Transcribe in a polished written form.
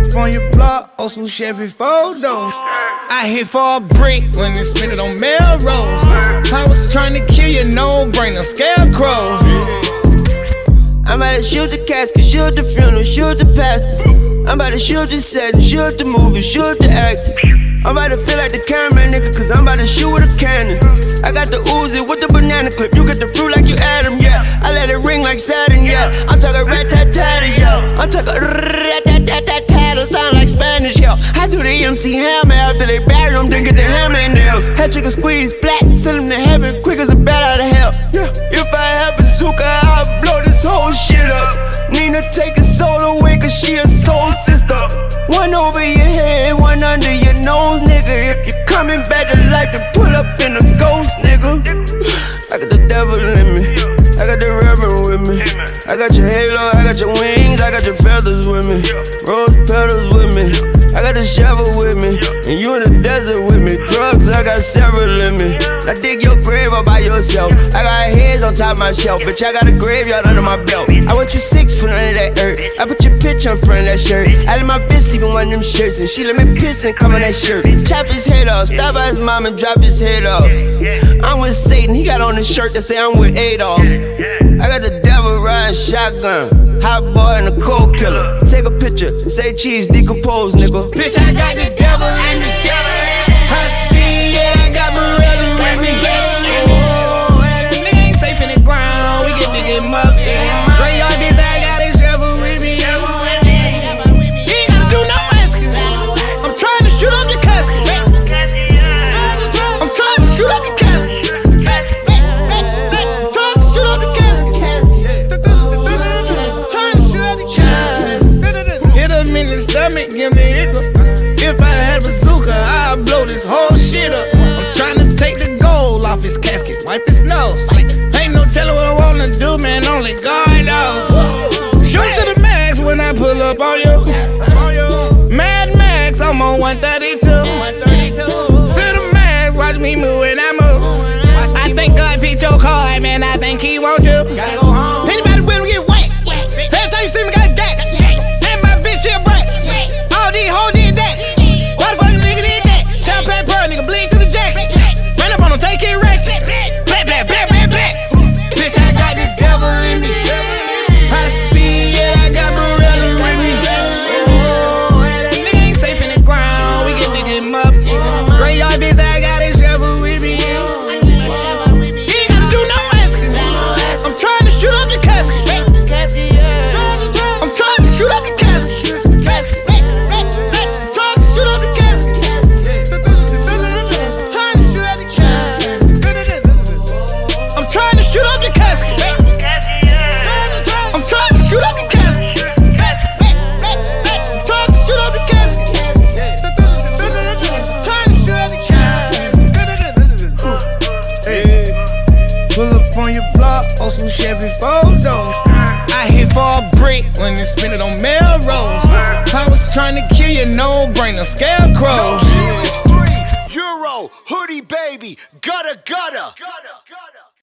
up on your block, oh some Chevy photos. I hit for a brick when they spin it on Melrose. I was trying to kill you, no brainer, scarecrow. I'm about to shoot the casket, shoot the funeral, shoot the pastor. I'm about to shoot the setting, shoot the movie, shoot the actor. I'm about to feel like the camera nigga, cause I'm about to shoot with a cannon. I got the Uzi with the banana clip, you get the fruit like you Adam, yeah. I let it ring like Saturn, yeah. I'm talking rat-tat-tat, yeah. I'm talking rat-tat-tat-tat, sound like Spanish, yo. I do the MC Hammer after they bury them, then get the hammer nails. Head chicken squeeze, black, send them to heaven, quick as a bat out of hell, yeah. If I have a bazooka, I'll blow this whole shit up. Nina take a soul away, cause she a soul sister. One over your head, one under your nose, nigga. If you're coming back to life, then pull up in a ghost, nigga. I got the devil in me, I got the reverend with me. I got your halo, I got your wings, I got your feathers with me. Rose petals with me, I got the shovel with me. And you in the desert with me, drugs, I got several in me. Now dig your grave all by yourself. I got heads on top of my shelf, bitch, I got a graveyard under my belt. I want you 6 foot under that earth, I put your picture in front of that shirt. I let my bitch sleep in one of them shirts, and she let me piss and come in that shirt. Chop his head off, stop by his mom and drop his head off. I'm with Satan, he got on the shirt that say I'm with Adolf. I got the devil riding shotgun, hot boy and a cold killer. Take a picture, say cheese, decompose, nigga. Bitch, I got the devil in me. High speed, yeah, I got my brother with me. Oh, and the nigga ain't safe in the ground, we get to get him up. Bring your bitch, I got a shovel with me. You ain't gotta do no asking. I'm trying to shoot up the casket. I'm trying to shoot up the casket. Stomach, give me hiccup. If I had a bazooka, I'd blow this whole shit up. I'm trying to take the gold off his casket, wipe his nose. Ain't no telling what I wanna do, man, only God knows. Shoot to the max when I pull up on you. Mad Max, I'm on 132. See the max, watch me move and I move. I think God picked your card, man, I think he wants you. Gotta go home. Anybody with me get wet? Every time you see me, got a deck. Hold did that. Why the fuck nigga did that? Tell Pat Pearl, nigga bleed through the jack. Ran up on him, take it ratchet. Black, black, black, black, black. Bitch, I got the devil in me. High speed, yeah, I got Barella with me. Oh, and the nigga ain't safe in the ground, we get to get him up. Bring your bitch, I got a shovel with me. You ain't gotta do no asking. I'm trying to shoot up the casket. I'm trying to shoot up the casket. Pull up on your block, oh some Chevy photos. I hit for a brick when they spin it on Melrose. I was trying to kill you, no brainer, scarecrow. No, Series 3, Euro, hoodie baby, gutter.